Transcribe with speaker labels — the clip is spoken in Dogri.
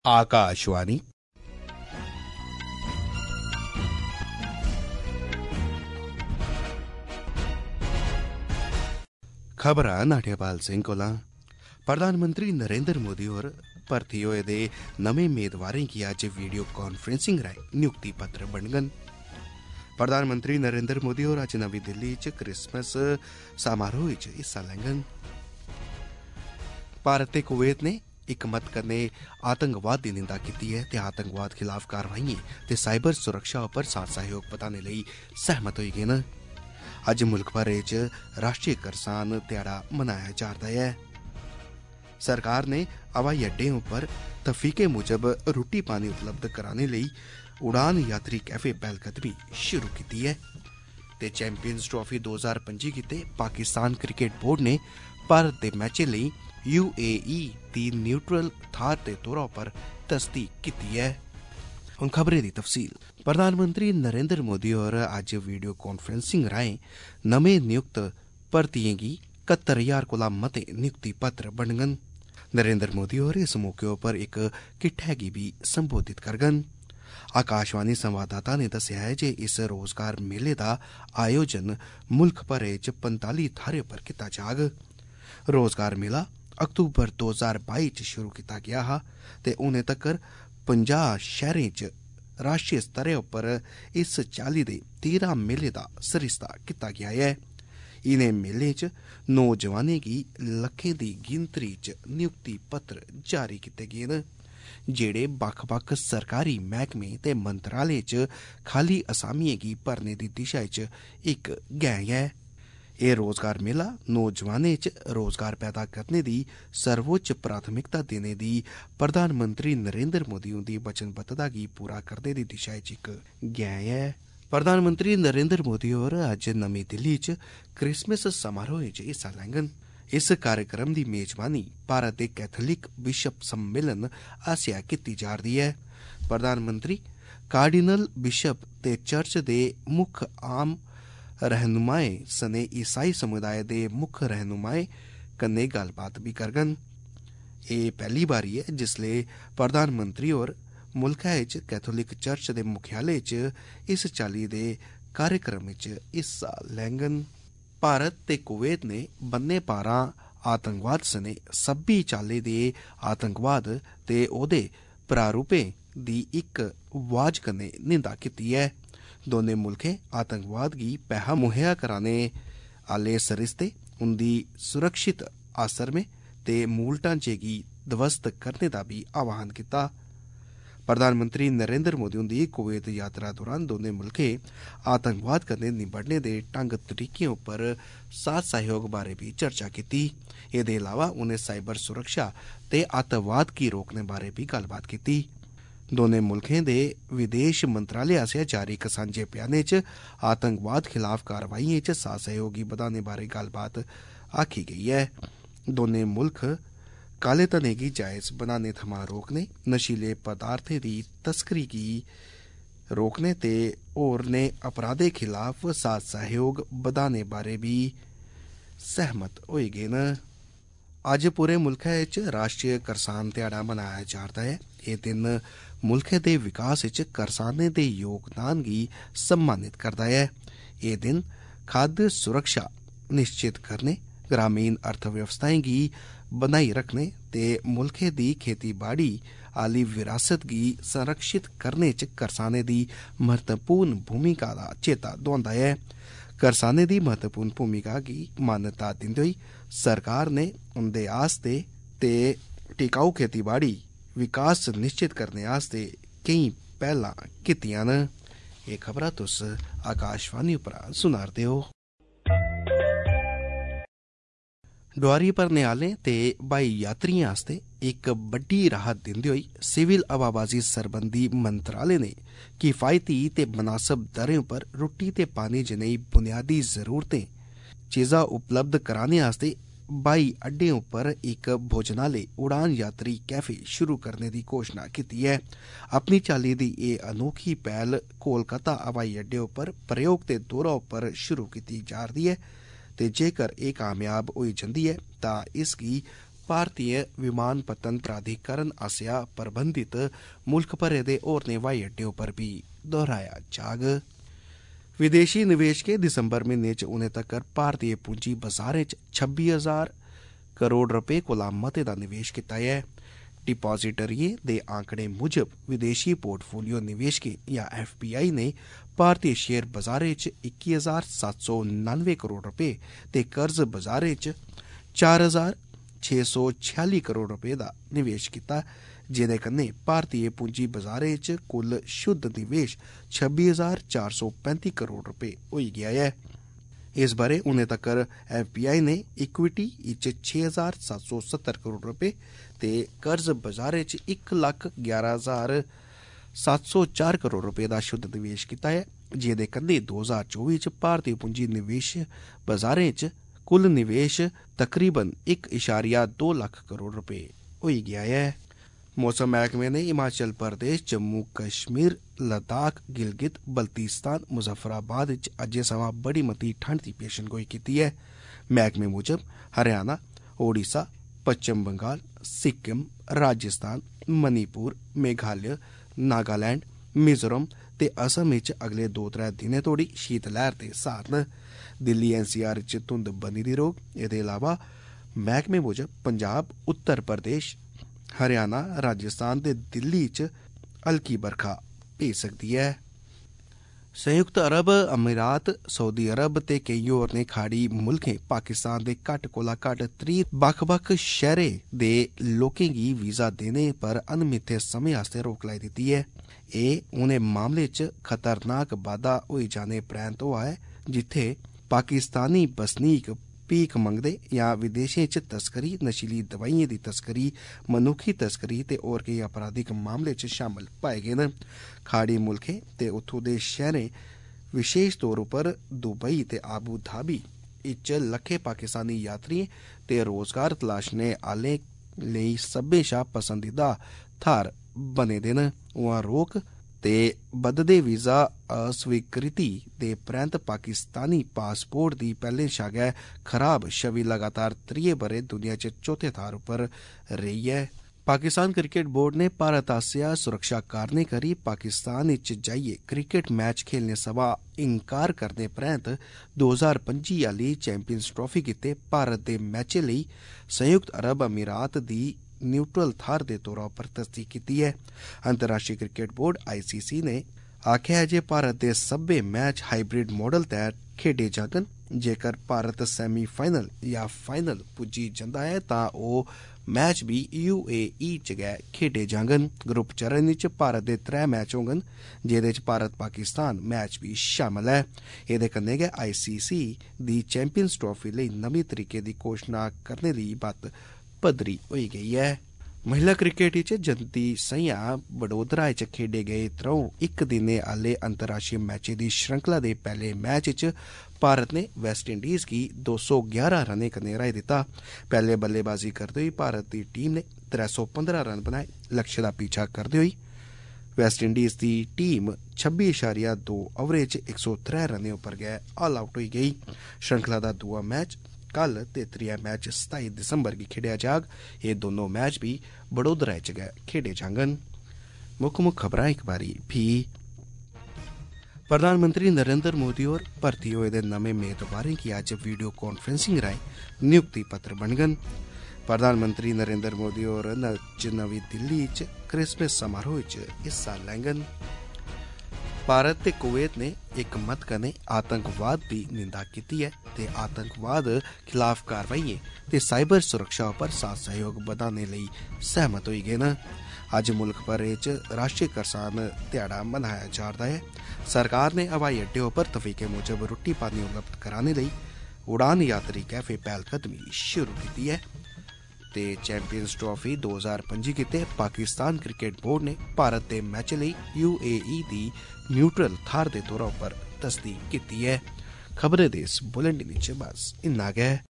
Speaker 1: आकाशवाणी खबरां नाट्यपाल सिंह कोला। प्रधानमंत्री नरेंद्र मोदी होर भर्थी होए दे नमें मेदवारें गी अज्ज वीडियो कांफ्रेंसिंग राएं नियुक्ति पत्र बंडङन। प्रधानमंत्री नरेंद्र मोदी होर अज्ज नमीं दिल्ली च क्रिसमस समारोह च हिस्सा लैङन। भारत ते कुवैत ने इक मत कन्नै आतंकवाद दी निंदा कीती ऐ ते आतंकवाद खिलाफ कारवाइयें ते साइबर सुरक्षा उप्पर साथ सहयोग बधाने लेई सहमत होई गे न। अज्ज मुल्ख भरै च राष्ट्रीय करसान ध्याड़ा मनाया जा'रदा ऐ। सरकार ने हवाई अड्डें उप्पर तफीके मुजब रुट्टी पानी उपलब्ध कराने लेई उड़ान यात्री कैफे पैह्लकदमी शुरू कीती ऐ ते चैंपियंस ट्राफी 2025 गित्ते पाकिस्तान क्रिकेट बोर्ड ने भारत दे मैचें लेई UAE दी न्यूट्रल थाह्र दे तौरा उप्पर तसदीक कीती ऐ। हुन खबरें दी तफसील। प्रधानमंत्री नरेंद्र मोदी होर अज्ज वीडियो कांफ्रेंसिंग राएं नमें नियुक्त भर्तियें गी 71,000 कोला मते नियुक्ति पत्र बंडङन। नरेंद्र मोदी होर इस मौके उप्पर इक किट्ठै गी बी संबोधित करङन। आकाशवाणी संवाददाता ने दस्सेआ ऐ जे इस रोजगार मेले दा आयोजन मुल्ख भरै च 45 थाह्रें पर कीता जाग। रोजगार मेला अक्तूबर 2022 च शुरू कीता गेआ हा ते हुनै तक्कर 50 शैह्रें च राष्ट्रीय स्तरै उप्पर इस चाल्ली दे 13 मेले दा सरिस्ता कीता गेआ ऐ। इनें मेलें च नौजवानें गी लक्खें दी गिनतरी च नियुक्ति पत्र जारी कीते गे न, जेह्ड़े बक्ख बक्ख सरकारी मैह्कमें ते मंत्रालयें च खाली असामियें गी भरने दी दिशा च इक गैंह ऐ। एह् रोजगार मेला नौजवानें च रोजगार पैदा करने दी सर्वोच्च प्राथमिकता देने दी प्रधानमंत्री नरेंद्र मोदी हुंदी वचनबद्धता गी पूरा करने दी दिशा च इक गैंह ऐ। प्रधानमंत्री नरेंद्र मोदी होर अज्ज नमीं दिल्ली च क्रिसमस समारोह च हिस्सा लैङन। इस कार्यक्रम दी मेजबानी भारत दे कैथोलिक बिशप सम्मेलन आसेआ कीती जा'रदी ऐ। प्रधानमंत्री कार्डिनल बिशप ते चर्च दे मुक्ख आम रहनुमाएं सने ईसाई समुदाय दे मुक्ख रहनुमाएं कन्नै गल्लबात बी करङन। एह् पैह्ली बारी ऐ जिसलै प्रधानमंत्री होर मुल्खै च कैथोलिक चर्च दे मुख्यालय च इस चाल्ली दे कार्यक्रम च हिस्सा लैङन। भारत ते कुवैत ने बन्ने पारां आतंकवाद सने सब्भी चाल्ली दे आतंकवाद ते ओह्दे प्रारूपें दी इक वाज कन्नै निंदा कीती ऐ। दोनें मुल्खें आतंकवाद गी पैहा मुहैया कराने आह्ले सरिस्ते, उंदी सुरक्षित आसरमें ते मूल ढांचे गी ध्वस्त करने दा बी आह्वान कीता। प्रधानमंत्री नरेंद्र मोदी हुंदी कुवैत यात्रा दौरान दोनें मुल्खें आतंकवाद कन्नै निबड़ने दे ढंग तरीकें उप्पर साथ सहयोग बारै बी चर्चा कीती। एह्दे अलावा उनें साइबर सुरक्षा ते अतवाद गी रोकने बारै बी गल्लबात कीती। दोनें मुल्खें दे विदेश मंत्रालय आसेआ जारी इक सांझे बयानै च आतंकवाद खिलाफ कारवाइयें च साथ सहयोग गी बधाने बारै गल्लबात आखी गेई ऐ। दोनें मुल्ख काले धनै गी जायज बनाने थमां रोकने, नशीले पदार्थें दी तस्करी गी रोकने ते होरनें अपराधें खिलाफ साथ सहयोग बधाने बारै बी सहमत होई गे न। अज्ज पूरे मुल्खै च राष्ट्रीय करसान ध्याड़ा मनाया जा'रदा ऐ। एह् दिन मुल्खै दे विकास च करसानें दे योगदान गी सम्मानित करदा ऐ। एह् दिन खाद्य सुरक्षा निश्चित करने, ग्रामीण अर्थव्यवस्थाएं गी बनाई रखने ते मुल्खै दी खेतीबाड़ी आह्ली विरासत गी संरक्षित करने च करसानें दी महत्वपूर्ण भूमिका दा चेता दोआंदा ऐ। करसानें दी महत्वपूर्ण भूमिका गी मान्यता दिंदे होई सरकार ने उंदे आस्ते ते टिकाऊ खेतीबाड़ी विकास निश्चित करने आस्ते केईं पैह्लां कीतियां न। एह् खबरां तुस आकाशवाणी उप्परा सुना'रदे ओ। डोआरी भरने आह्लें ते ब्हाई यात्रियें आस्ते इक बड्डी राहत दिंदे होई सिविल हवाबाजी सरबंधी मंत्रालय ने किफायती ते मनासब दरें उप्पर रुट्टी ते पानी जनेही बुनियादी जरूरतें चीजां उपलब्ध कराने आस्ते ब्हाई अड्डें उप्पर इक भोजनालय उड़ान यात्री कैफे शुरू करने दी घोशणा कीती ऐ। अपनी चाल्ली दी एह् अनोखी पैह्ल कोलकाता हवाई अड्डे उप्पर प्रयोग दे तौरा उप्पर शुरू कीती जा'रदी ऐ ते जेकर एह् कामयाब होई जंदी ऐ तां इसगी भारतीय विमानपत्तन प्राधिकरण आसेआ प्रबंधित मुल्ख भरे दे होरनें हवाई अड्डें उप्पर भी दोहराया जाग। विदेशी निवेशकें दिसंबर म्हीने च हुनै तक्कर भारतीय पूंजी बजारें च 26,000 करोड़ रपे कोला मते दा निवेश कीता ऐ। डिपाजिटरियें दे आंकड़े मुजब विदेशी पोर्टफोलियो निवेशकें या FPI ने भारतीय शेयर बजारें च 21,799 करोड़ रपे ते कर्ज बजारें च 4,646 करोड़ रपे दा निवेश कीता, जेह्दे कन्नै भारतीय पूंजी बजारें च कुल शुद्ध निवेश 26,435 करोड़ रपे होई गेआ ऐ। इस ब'रे हुनै तक्कर FPI ने इक्विटी च 6,770 करोड़ रपे ते कर्ज बजारें च 1,11,704 करोड़ रपे दा शुद्ध निवेश कीता ऐ, जेह्दे कन्नै 2024 च भारतीय पूंजी निवेश बजारें च कुल निवेश तकरीबन 1.2 लक्ख करोड़ रपे होई गेआ ऐ। मौसम मैह्कमे ने हिमाचल प्रदेश, जम्मू कश्मीर, लद्दाख, गिलगित बल्तिस्तान, मुजफ्फराबाद च अज्जै सवां बड़ी मती ठंड दी पेशनगोई कीती ऐ। मैह्कमे मुजब हरियाणा, ओडिशा, पश्चिम बंगाल, सिक्किम, राजस्थान, मणिपुर, मेघालय, नागालैंड, मिजोरम ते असम च अगले 2-3 दिनें तोड़ी शीत लैह्र दे सार न। दिल्ली NCR च धुंध बनी दी रौह्ग। एह्दे अलावा मैह्कमे मुजब पंजाब, उत्तर प्रदेश, हरियाणा, राजस्थान ते दिल्ली च हल्की बरखा पेई सकदी ऐ। संयुक्त अरब अमीरात, सऊदी अरब ते केईं होरनें खाड़ी मुल्खें पाकिस्तान दे घट्ट कोला घट्ट 30 बक्ख-बक्ख शैह्रें दे लोकें गी वीजा देने पर अनमित्थे समें आस्तै रोक लाई दित्ती ऐ। एह् उ'नें मामलें च खतरनाक बाद्धा होई जाने परैंत्त होआ ऐ जित्थै पाकिस्तानी बसनीक भीख मंगदे जां विदेशें च तस्करी, नशीली दवाइयें दी तस्करी, मनुक्खी तस्करी ते होर केई आपराधिक मामले च शामल पाए गे न। खाड़ी मुल्खें ते उत्थूं दे शैह्रें, विशेश तौर उप्पर दुबई ते आबू धाबी च लक्खें पाकिस्तानी यात्रियें ते रोजगार तलाशने आह्लें लेई सब्भें शा पसंदीदा थाह्र बने दे न। उ'आं रोक ते बधदे वीजा अस्वीकृति दे परैंत्त पाकिस्तानी पासपोर्ट दी पैह्लें शा गै खराब छवि लगातार त्रिये ब'रे दुनिया च चौथे थाह्र उप्पर रेही ऐ। पाकिस्तान क्रिकेट बोर्ड ने भारत आसेआ सुरक्षा कारणें करी पाकिस्तान च जाइयै क्रिकेट मैच खेलने सवां इनकार करने परैंत्त 2025 आह्ली चैंपियंस ट्राफी गित्तै भारत दे मैचें लेई संयुक्त अरब अमीरात दी न्यूट्रल थाह्र दे तौरा पर तसदीक कीती ऐ। अंतर्राष्ट्रीय क्रिकेट बोर्ड ICC ने आखेआ ऐ जे भारत दे सब्भै मैच हाइब्रिड मॉडल तैह्त खेढे जाङन। जेकर भारत सैमीफाइनल जां फाइनल पुज्जी जंदा ऐ तां ओह् मैच भी UAE च गै खेढे जाङन। ग्रुप चरण च भारत दे 3 मैच होङन, जेह्दे च भारत पाकिस्तान मैच भी शामल ऐ। एह्दे कन्नै गै ICC दी चैंपियंस ट्राफी लेई नमीं तरीके दी घोशना करने दी बत्त पद्धरी होई गेई ऐ। महिला क्रिकेट च जंदी संञा वडोदरा च खेढे गे 3 इक दिनें आह्ले अंतर्राष्ट्रीय मैचें दी श्रृंखला दे पैह्ले मैच च भारत ने वेस्टइंडीज गी 211 रनें कन्नै हराई दित्ता। पैह्ले बल्लेबाजी करदे होई भारत दी टीम ने 315 रन बनाए। लक्ष्य दा पीछा करदे होई वेस्टइंडीज दी टीम 26.2 ओवरें च 103 रनें उप्पर गै ऑल आउट होई गेई। श्रृंखला दा दूआ मैच कल ते त्रिया मैच 27 दिसंबर गी खेढेआ जाग। एह् दोनों मैच भी वडोदरा च गै खेढे जाङन। मुक्ख खबरां इक बारी फ्ही। प्रधानमंत्री नरेंद्र मोदी होर भर्थी होए दे नमें मेदवारें गी अज्ज वीडियो कांफ्रेंसिंग राएं नियुक्ति पत्र बनङन। प्रधानमंत्री नरेंद्र मोदी होर नमीं दिल्ली च क्रिसमस समारोह च हिस्सा लैङन। भारत ते कुवैत ने इक मत कन्नै आतंकवाद दी निंदा कीती ऐ ते आतंकवाद खिलाफ कारवाइयें ते साइबर सुरक्षा उप्पर साथ सहयोग बधाने लेई सैह्मत होई गे न। अज्ज मुल्ख भरै च राष्ट्रीय करसान ध्याड़ा मनाया जा'रदा ऐ। सरकार ने हवाई अड्डे उप्पर तफीके मुजब रुट्टी पानी उपलब्ध कराने लेई उड़ान यात्री कैफे पैह्लकदमी शुरू कीती ऐ। ते चैंपियंस ट्राफी 2025 गित्तै पाकिस्तान क्रिकेट बोर्ड ने भारत दे मैच लेई UAE दी न्यूट्रल थाह्र दे तौरा उप्पर तसदीक कीती ऐ। खबरें दे इस बुलेटिन च बस इन्ना गै।